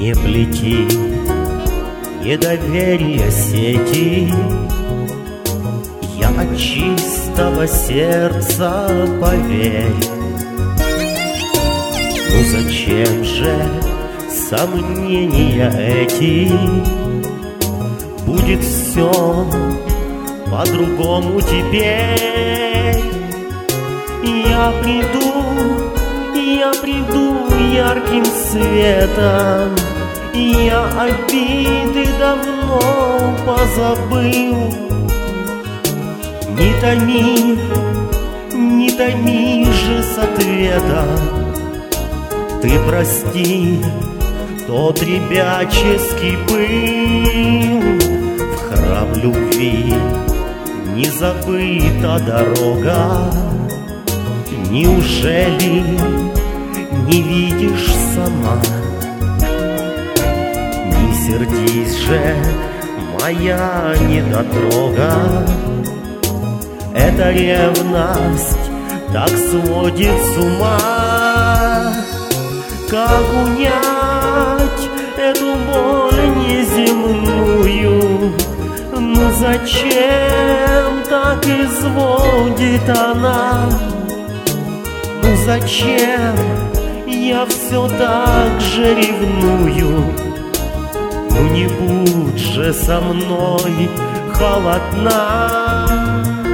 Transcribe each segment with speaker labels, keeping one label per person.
Speaker 1: Не плети недоверия сети, я от чистого сердца, поверь. Ну зачем же сомнения эти? Будет все по-другому теперь. Я приду ярким светом, я обиды давно позабыл. Не томи же с ответом. Ты прости тот ребяческий пыл. В храм любви не забыта дорога. Неужели не видишь сама? Не сердись же, моя недотрога. Эта ревность так сводит с ума. Как унять эту боль неземную? Ну зачем так изводит она? Ну зачем я все так же ревную? Ну не будь же со мной холодна.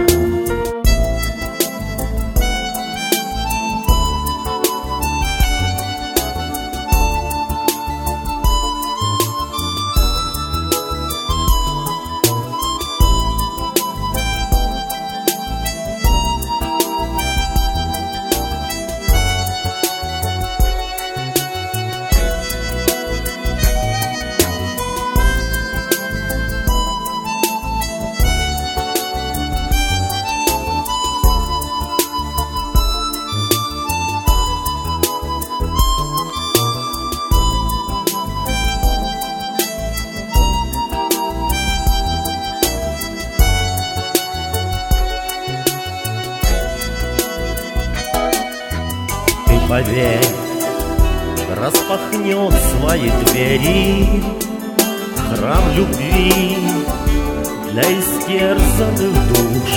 Speaker 1: Поверь, распахнет свои двери храм любви для истерзанных душ.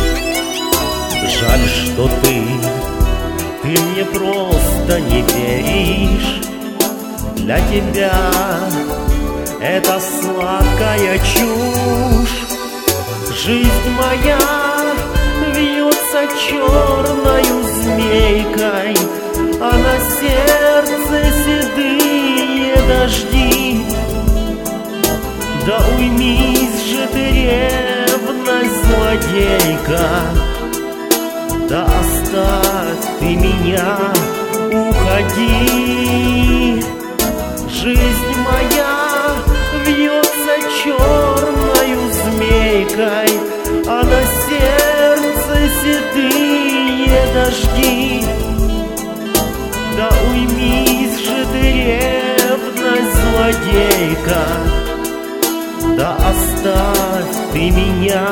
Speaker 1: Жаль, что ты мне просто не веришь. Для тебя это сладкая чушь. Жизнь моя вьется черною змейкой, а на сердце седые дожди. Да уймись же ты, ревность злодейка, да оставь ты меня, уходи. Жизнь моя вьется черною змейкой, а на сердце седые дожди. Да уймись же ты, ревность злодейка, да оставь ты меня,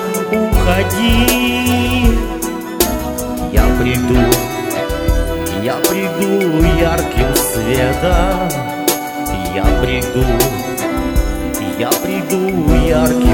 Speaker 1: уходи. Я приду ярким светом. Я приду ярким